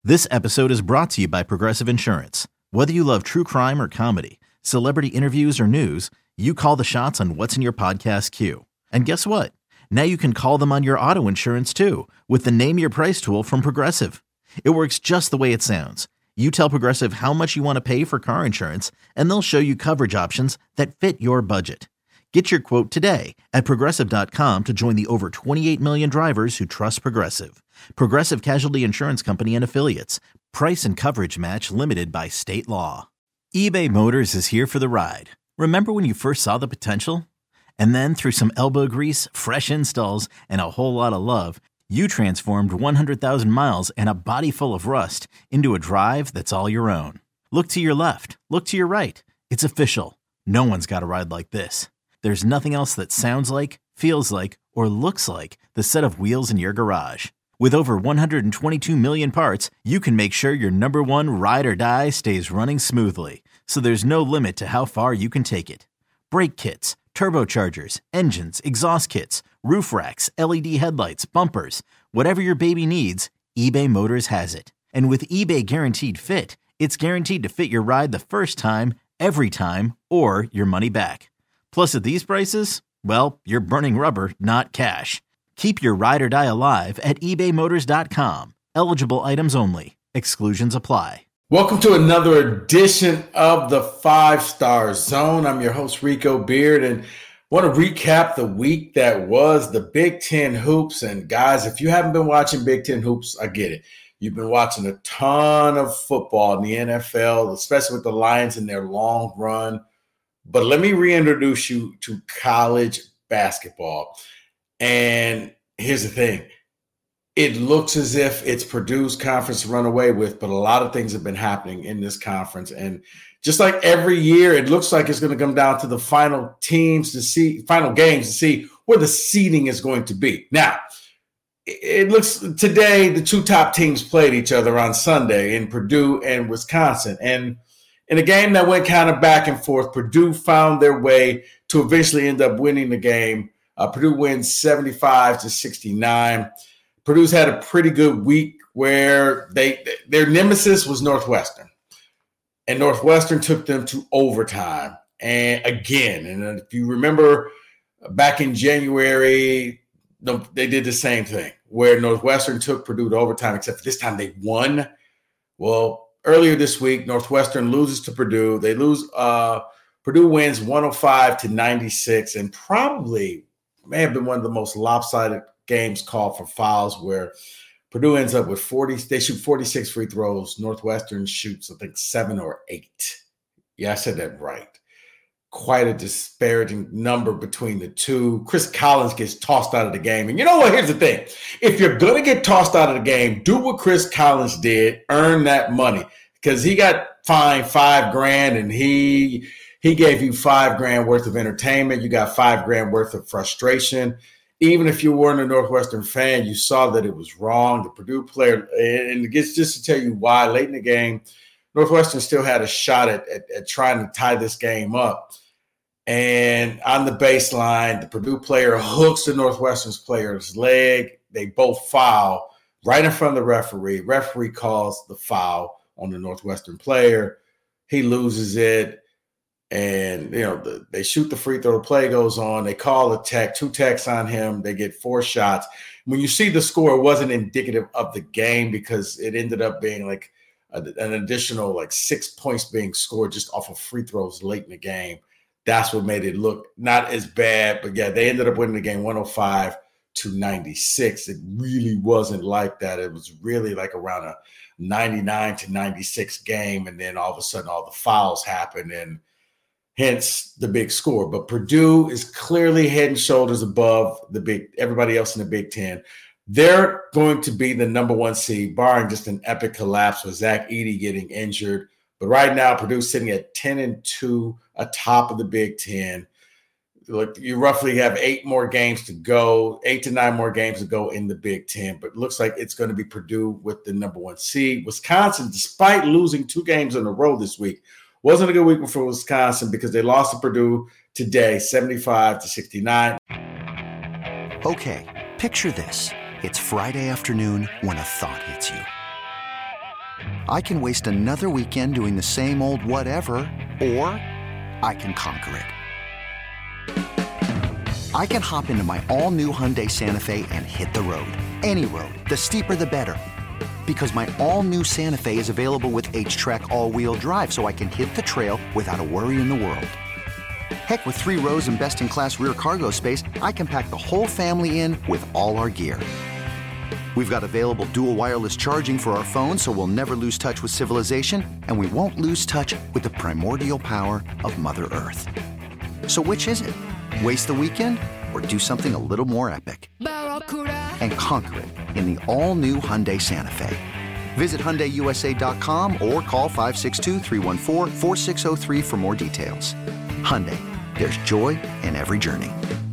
This episode is brought to you by Progressive Insurance. Whether you love true crime or comedy, celebrity interviews or news, you call the shots on what's in your podcast queue. And guess what? Now you can call them on your auto insurance too with the Name Your Price tool from Progressive. It works just the way it sounds. You tell Progressive how much you want to pay for car insurance, and they'll show you coverage options that fit your budget. Get your quote today at Progressive.com to join the over 28 million drivers who trust Progressive. Progressive Casualty Insurance Company and Affiliates. Price and coverage match limited by state law. eBay Motors is here for the ride. Remember when you first saw the potential? And then through some elbow grease, fresh installs, and a whole lot of love, you transformed 100,000 miles and a body full of rust into a drive that's all your own. Look to your left. Look to your right. It's official. No one's got a ride like this. There's nothing else that sounds like, feels like, or looks like the set of wheels in your garage. With over 122 million parts, you can make sure your number one ride or die stays running smoothly, so there's no limit to how far you can take it. Brake kits, turbochargers, engines, exhaust kits, roof racks, LED headlights, bumpers, whatever your baby needs, eBay Motors has it. And with eBay Guaranteed Fit, it's guaranteed to fit your ride the first time, every time, or your money back. Plus, at these prices, well, you're burning rubber, not cash. Keep your ride or die alive at ebaymotors.com. Eligible items only. Exclusions apply. Welcome to another edition of the 5-Star Zone. I'm your host, Rico Beard, and want to recap the week that was the Big Ten hoops. And guys, if you haven't been watching Big Ten hoops, I get it. You've been watching a ton of football in the NFL, especially with the Lions in their long run. But let me reintroduce you to college basketball. And here's the thing. It looks as if it's Purdue's conference to run away with, but a lot of things have been happening in this conference. And just like every year, it looks like it's going to come down to the final games to see where the seeding is going to be. Now, it looks today the two top teams played each other on Sunday in Purdue and Wisconsin. And in a game that went kind of back and forth, Purdue found their way to eventually end up winning the game. Purdue wins 75-69. Purdue's had a pretty good week where their nemesis was Northwestern. And Northwestern took them to overtime. And again, and if you remember back in January, they did the same thing where Northwestern took Purdue to overtime, except for this time they won. Well, earlier this week, Northwestern loses to Purdue. They lose. Purdue wins 105-96, and probably may have been one of the most lopsided games called for fouls, where Purdue ends up with 40. They shoot 46 free throws. Northwestern shoots, I think, 7 or 8. Yeah, I said that right. Quite a disparaging number between the two. Chris Collins gets tossed out of the game. And you know what? Here's the thing. If you're going to get tossed out of the game, do what Chris Collins did. Earn that money. Because he got fined $5,000 and he gave you $5,000 worth of entertainment. You got $5,000 worth of frustration. Even if you weren't a Northwestern fan, you saw that it was wrong. The Purdue player, and it gets just to tell you why, late in the game, Northwestern still had a shot at trying to tie this game up. And on the baseline, the Purdue player hooks the Northwestern's player's leg. They both foul right in front of the referee. Referee calls the foul on the Northwestern player. He loses it. And, they shoot the free throw. The play goes on. They call a tech, 2 techs on him. They get 4 shots. When you see the score, it wasn't indicative of the game because it ended up being like an additional 6 points being scored just off of free throws late in the game. That's what made it look not as bad. But, yeah, they ended up winning the game 105-96. It really wasn't like that. It was really like around a 99-96 game. And then all of a sudden all the fouls happened and hence the big score. But Purdue is clearly head and shoulders above everybody else in the Big Ten. They're going to be the number 1 seed, barring just an epic collapse with Zach Edey getting injured. But right now, Purdue's sitting at 10-2 atop of the Big Ten. Look, you roughly have 8 more games to go, 8 to 9 more games to go in the Big Ten. But it looks like it's going to be Purdue with the number 1 seed. Wisconsin, despite losing 2 games in a row this week, wasn't a good week for Wisconsin because they lost to Purdue today, 75-69. Okay, picture this. It's Friday afternoon when a thought hits you. I can waste another weekend doing the same old whatever, or I can conquer it. I can hop into my all-new Hyundai Santa Fe and hit the road. Any road. The steeper, the better. Because my all-new Santa Fe is available with H-Track all-wheel drive, so I can hit the trail without a worry in the world. Heck, with 3 rows and best-in-class rear cargo space, I can pack the whole family in with all our gear. We've got available dual wireless charging for our phones, so we'll never lose touch with civilization, and we won't lose touch with the primordial power of Mother Earth. So which is it? Waste the weekend or do something a little more epic? And conquer it in the all-new Hyundai Santa Fe. Visit HyundaiUSA.com or call 562-314-4603 for more details. Hyundai, there's joy in every journey.